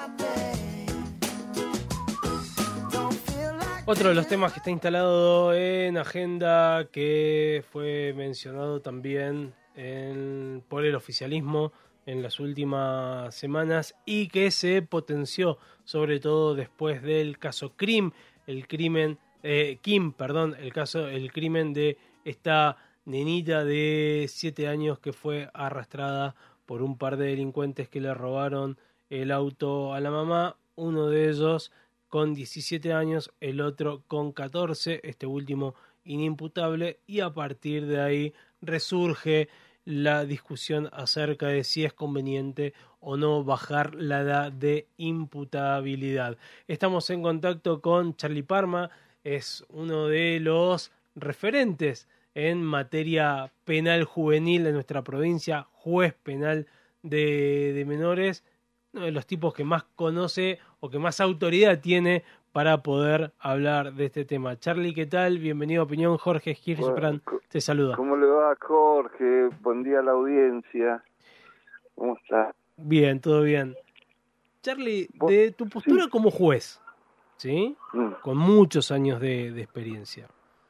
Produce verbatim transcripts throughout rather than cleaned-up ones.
Otro de los temas que está instalado en agenda, que fue mencionado también en, por el oficialismo en las últimas semanas y que se potenció sobre todo después del caso Crim, el crimen eh, Kim, perdón, el caso, el crimen de esta nenita de siete años que fue arrastrada por un par de delincuentes que le robaron el auto a la mamá, uno de ellos con diecisiete años, el otro con catorce, este último inimputable, y a partir de ahí resurge la discusión acerca de si es conveniente o no bajar la edad de imputabilidad. Estamos en contacto con Charlie Parma, es uno de los referentes en materia penal juvenil de nuestra provincia, juez penal de, de menores, uno de los tipos que más conoce o que más autoridad tiene para poder hablar de este tema. Charlie, ¿qué tal? Bienvenido a Opinión. Jorge Hirschbrand Bueno, te saluda. ¿Cómo le va, Jorge? Buen día a la audiencia. ¿Cómo está? Bien, todo bien. Charlie, ¿Vos? de tu postura Sí. como juez, ¿sí? Mm. Con muchos años de, de experiencia,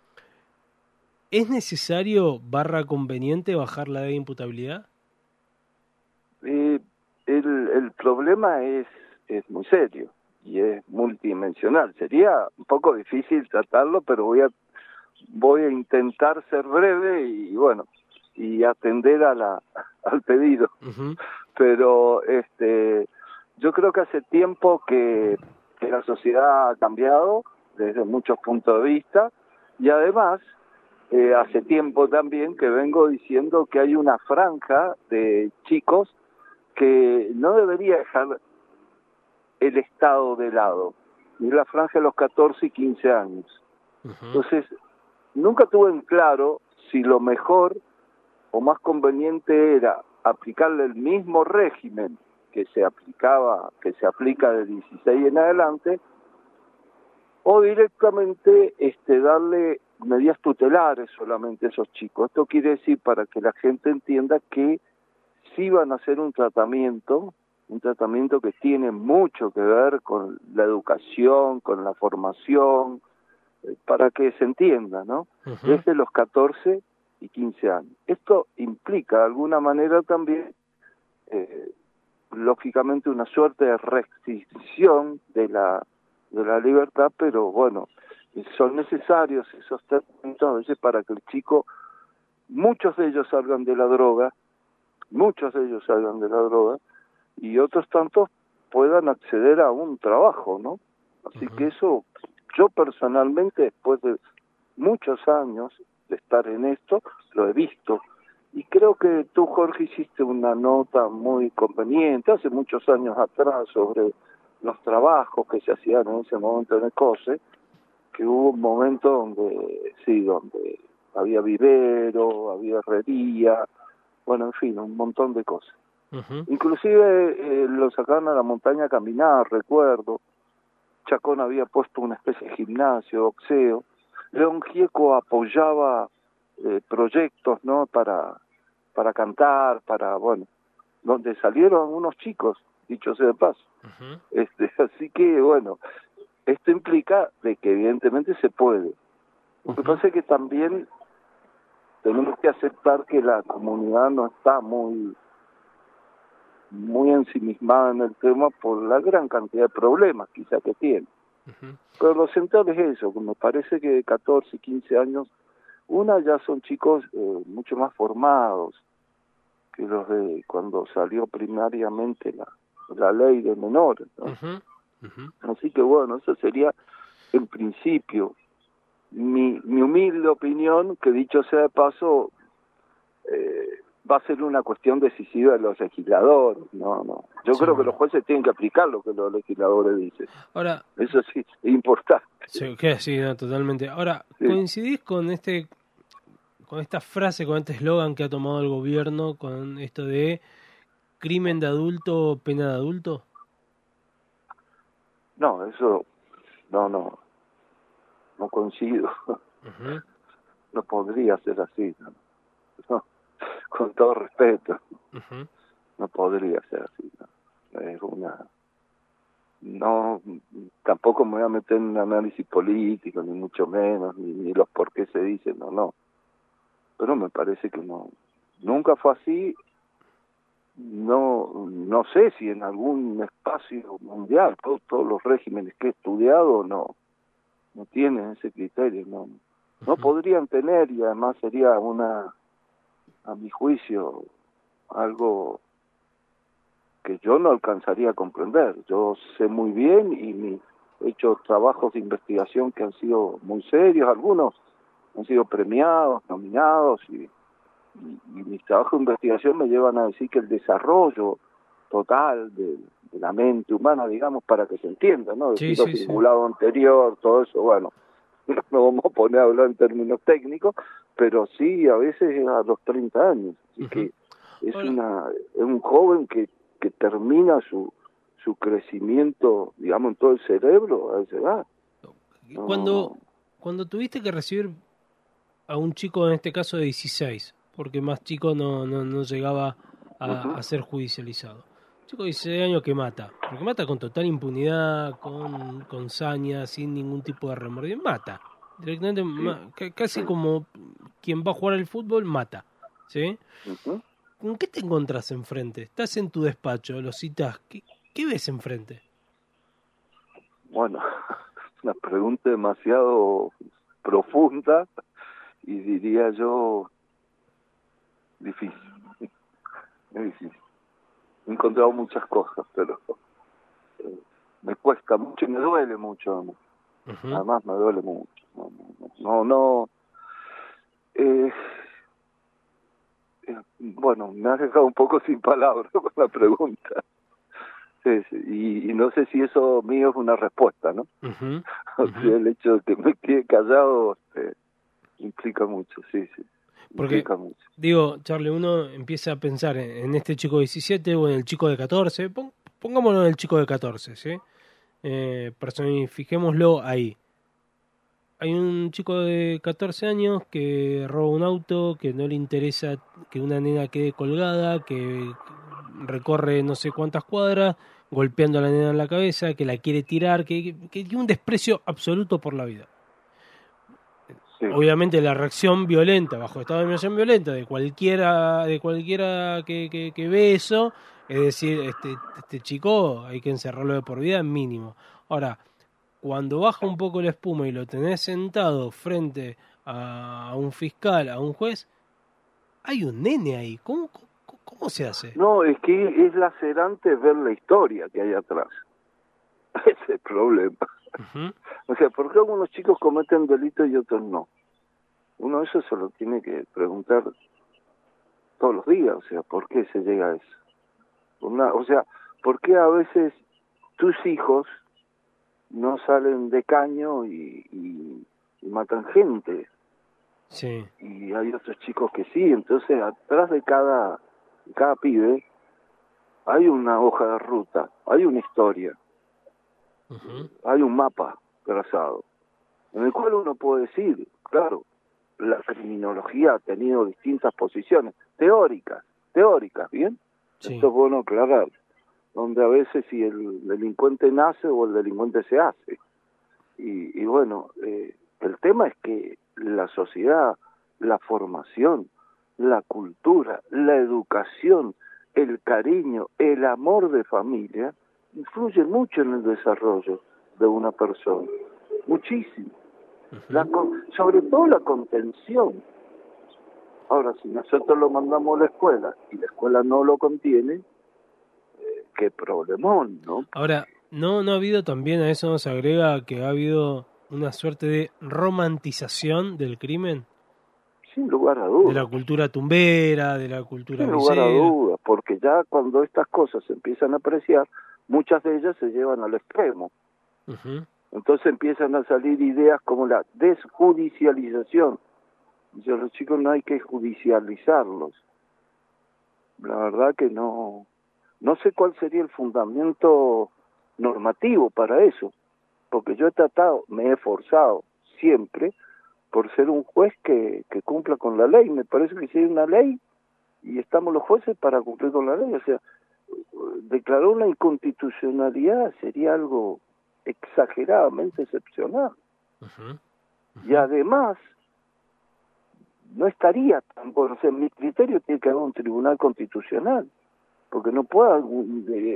¿es necesario barra conveniente bajar la edad de imputabilidad? Eh, el, el problema es, es muy serio y es multidimensional. Sería un poco difícil tratarlo, pero voy a voy a intentar ser breve y bueno y atender a la al pedido. Uh-huh. Pero este yo creo que hace tiempo que, que la sociedad ha cambiado desde muchos puntos de vista y además eh, hace tiempo también que vengo diciendo que hay una franja de chicos que no debería dejar el Estado de lado, y la franja de los catorce y quince años. Uh-huh. Entonces, nunca tuve en claro si lo mejor o más conveniente era aplicarle el mismo régimen que se aplicaba, que se aplica de dieciséis en adelante, o directamente este darle medidas tutelares solamente a esos chicos. Esto quiere decir, para que la gente entienda, que sí van a hacer un tratamiento, un tratamiento que tiene mucho que ver con la educación, con la formación, eh, para que se entienda, ¿no? Uh-huh. Desde los catorce y quince años. Esto implica de alguna manera también, eh, lógicamente, una suerte de restricción de la de la libertad, pero bueno, son necesarios esos tratamientos a veces para que el chico, muchos de ellos salgan de la droga, muchos de ellos salgan de la droga, y otros tantos puedan acceder a un trabajo, ¿no? Así uh-huh. que eso, yo personalmente, después de muchos años de estar en esto, lo he visto. Y creo que tú, Jorge, hiciste una nota muy conveniente hace muchos años atrás sobre los trabajos que se hacían en ese momento en el COSE, que hubo un momento donde, sí, donde había vivero, había herrería, bueno, en fin, un montón de cosas. Uh-huh. Inclusive eh, lo sacaron a la montaña a caminar, recuerdo. Chacón había puesto una especie de gimnasio, boxeo. León Gieco apoyaba eh, proyectos, ¿no? Para, para cantar, para, bueno, donde salieron unos chicos, dicho sea de paso. Uh-huh. Este, así que, bueno, esto implica de que evidentemente se puede. Lo que uh-huh. pasa es que también tenemos que aceptar que la comunidad no está muy muy ensimismada en el tema por la gran cantidad de problemas quizá que tiene. Uh-huh. Pero lo central es eso, que me parece que de catorce, quince años, una ya son chicos eh, mucho más formados que los de cuando salió primariamente la, la ley de menores, ¿no? Uh-huh. Uh-huh. Así que bueno, eso sería en principio mi, mi humilde opinión, que dicho sea de paso, eh, va a ser una cuestión decisiva de los legisladores, no, no. Yo sí. creo que los jueces tienen que aplicar lo que los legisladores dicen. Ahora, eso sí es importante. Sí, que sí, no, totalmente. Ahora, sí. ¿coincidís con este, con esta frase, con este eslogan que ha tomado el gobierno, con esto de crimen de adulto, pena de adulto? No, eso, no, no, no coincido. Uh-huh. No podría ser así, no. No. Con todo respeto, uh-huh. no podría ser así, ¿no? Es una no, tampoco me voy a meter en un análisis político, ni mucho menos, ni, ni los por qué se dicen, no, no. Pero me parece que no, nunca fue así. No, no sé si en algún espacio mundial, todos, todos los regímenes que he estudiado no, no tienen ese criterio, no, no podrían tener, y además sería una, a mi juicio, algo que yo no alcanzaría a comprender. Yo sé muy bien y mi, he hecho trabajos de investigación que han sido muy serios, algunos han sido premiados, nominados, y, y, y mis trabajos de investigación me llevan a decir que el desarrollo total de, de la mente humana, digamos, para que se entienda, ¿no? El Sí, ciclo sí, sí. cingulado anterior, todo eso, bueno, no vamos a poner a hablar en términos técnicos, pero sí, a veces a los treinta años. Así Ujú. que es, Ahora, una, es un joven que, que termina su, su crecimiento, digamos, en todo el cerebro a esa edad. No, cuando, cuando tuviste que recibir a un chico, en este caso de dieciséis, porque más chico no, no, no llegaba a, uh-huh. a ser judicializado. Un chico de dieciséis años que mata, porque mata con total impunidad, con, con saña, sin ningún tipo de remordimiento, mata. Directamente, Sí. ma- ca- casi como quien va a jugar al fútbol, mata. ¿Sí? Uh-huh. ¿Con qué te encontrás enfrente? Estás en tu despacho, lo citas, ¿qué, qué ves enfrente? Bueno, una pregunta demasiado profunda y diría yo difícil. Es difícil. He encontrado muchas cosas, pero eh, me cuesta mucho y me duele mucho. ¿No? Uh-huh. Además me duele mucho. No, no, no. no eh, eh, bueno, me has dejado un poco sin palabras con la pregunta. Sí, sí, y, y no sé si eso mío es una respuesta, ¿no? Uh-huh. O Uh-huh. sea, el hecho de que me quede callado eh, implica mucho, sí, sí. Porque, Implica mucho. digo, Charlie, uno empieza a pensar en, en este chico de diecisiete o en el chico de catorce. Pon- pongámoslo en el chico de catorce, ¿sí? Eh, personifiquémoslo ahí. Hay un chico de catorce años que roba un auto, que no le interesa que una nena quede colgada, que recorre no sé cuántas cuadras, golpeando a la nena en la cabeza, que la quiere tirar, que, que, que tiene un desprecio absoluto por la vida. Sí. Obviamente la reacción violenta, bajo estado de emoción violenta de cualquiera, de cualquiera que, que, que ve eso, es decir, este, este chico hay que encerrarlo de por vida mínimo. Ahora, cuando baja un poco la espuma y lo tenés sentado frente a un fiscal, a un juez, hay un nene ahí. ¿Cómo, cómo, cómo se hace? No, es que es lacerante ver la historia que hay atrás. Ese es el problema. Uh-huh. O sea, ¿por qué algunos chicos cometen delitos y otros no? Uno eso se lo tiene que preguntar todos los días, o sea, ¿por qué se llega a eso? Una, o sea, ¿por qué a veces tus hijos no salen de caño y, y, y matan gente? Sí. Y hay otros chicos que sí, entonces atrás de cada, cada pibe hay una hoja de ruta, hay una historia, Uh-huh. hay un mapa trazado, en el cual uno puede decir, claro, la criminología ha tenido distintas posiciones, teóricas, teóricas, ¿bien? Sí. Esto es bueno aclarar, donde a veces si el delincuente nace o el delincuente se hace. Y, y bueno, eh, el tema es que la sociedad, la formación, la cultura, la educación, el cariño, el amor de familia, influye mucho en el desarrollo de una persona, muchísimo. Uh-huh. La, sobre todo la contención. Ahora, si nosotros lo mandamos a la escuela y la escuela no lo contiene, eh, qué problemón, ¿no? Ahora, ¿no, ¿no ha habido también, a eso nos agrega que ha habido una suerte de romantización del crimen? Sin lugar a De la dudas. cultura tumbera, de la cultura Sin lugar a visera. dudas, porque ya cuando estas cosas se empiezan a apreciar, muchas de ellas se llevan al extremo. Uh-huh. Entonces empiezan a salir ideas como la desjudicialización. Y a los chicos no hay que judicializarlos. La verdad que no, no sé cuál sería el fundamento normativo para eso, porque yo he tratado, me he esforzado siempre por ser un juez que, que cumpla con la ley. Me parece que si hay una ley y estamos los jueces para cumplir con la ley, o sea, declarar una inconstitucionalidad sería algo exageradamente excepcional. Uh-huh. Uh-huh. Y además, no estaría tan bueno. O sea, mi criterio tiene que haber un tribunal constitucional, porque no pueda eh,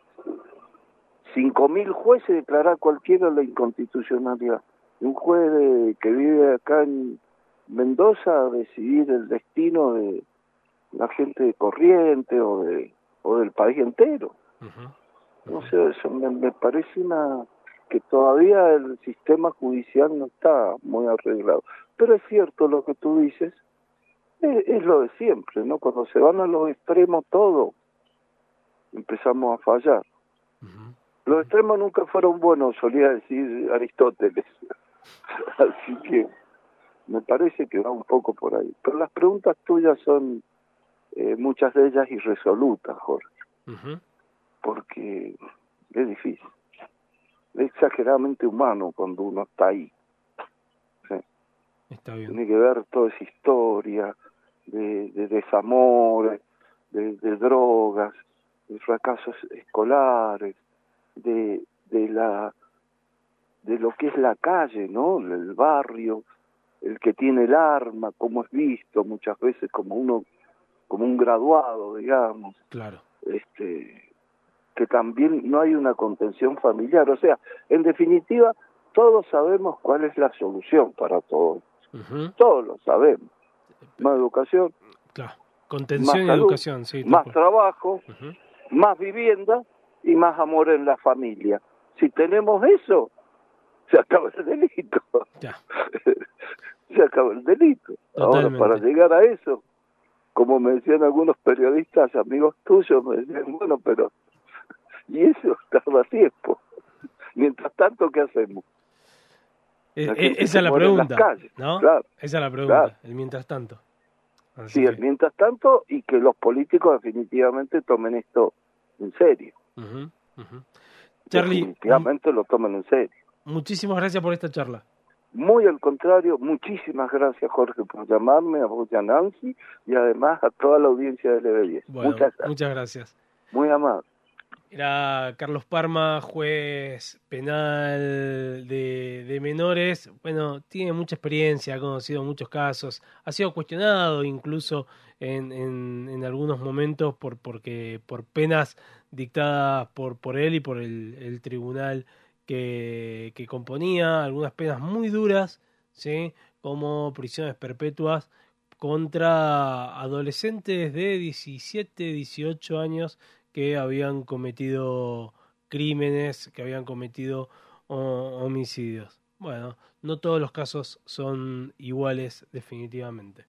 cinco mil jueces declarar cualquiera la inconstitucionalidad. Un juez de, que vive acá en Mendoza decidir el destino de la gente de Corrientes o de o del país entero. Uh-huh. Uh-huh. O sea, eso me, me parece una que todavía el sistema judicial no está muy arreglado. Pero es cierto lo que tú dices, es, es lo de siempre, ¿no? Cuando se van a los extremos todo, empezamos a fallar. Uh-huh. Los extremos nunca fueron buenos, solía decir Aristóteles. Así que me parece que va un poco por ahí. Pero las preguntas tuyas son eh, muchas de ellas irresolutas, Jorge. Uh-huh. Porque es difícil. Es exageradamente humano cuando uno está ahí. ¿Sí? Está bien. Tiene que ver toda esa historia de, de desamores, de, de drogas, de fracasos escolares, de, de la de lo que es la calle, ¿no? El barrio, el que tiene el arma, como es visto muchas veces como uno, como un graduado, digamos. Claro. Este, que también no hay una contención familiar. O sea, en definitiva, todos sabemos cuál es la solución para todo. Uh-huh. Todos lo sabemos. Más educación. Claro. Contención y educación, sí. Más tipo. Trabajo, uh-huh. Más vivienda y más amor en la familia. Si tenemos eso, se acaba el delito. Ya. Se acaba el delito. Totalmente. Ahora, para llegar a eso, como me decían algunos periodistas, amigos tuyos, me decían, bueno, pero y eso tarda tiempo. Mientras tanto, ¿qué hacemos? Eh, eh, esa es la pregunta, ¿no? Claro, esa es la pregunta, claro. El mientras tanto. Así sí, que... el mientras tanto, y que los políticos definitivamente tomen esto en serio. Uh-huh, uh-huh. Charlie, definitivamente um, lo tomen en serio. Muchísimas gracias por esta charla. Muy al contrario, muchísimas gracias, Jorge, por llamarme, a vos y a Nancy, y además a toda la audiencia de L B diez. Bueno, muchas gracias. Muchas gracias. Muy amable. Era Carlos Parma, juez penal de, de menores. Bueno, tiene mucha experiencia, ha conocido muchos casos, ha sido cuestionado incluso en, en, en algunos momentos por porque por penas dictadas por, por él y por el, el tribunal que, que componía, algunas penas muy duras, ¿sí? Como prisiones perpetuas contra adolescentes de diecisiete, dieciocho años que habían cometido crímenes, que habían cometido oh, homicidios. Bueno, no todos los casos son iguales definitivamente.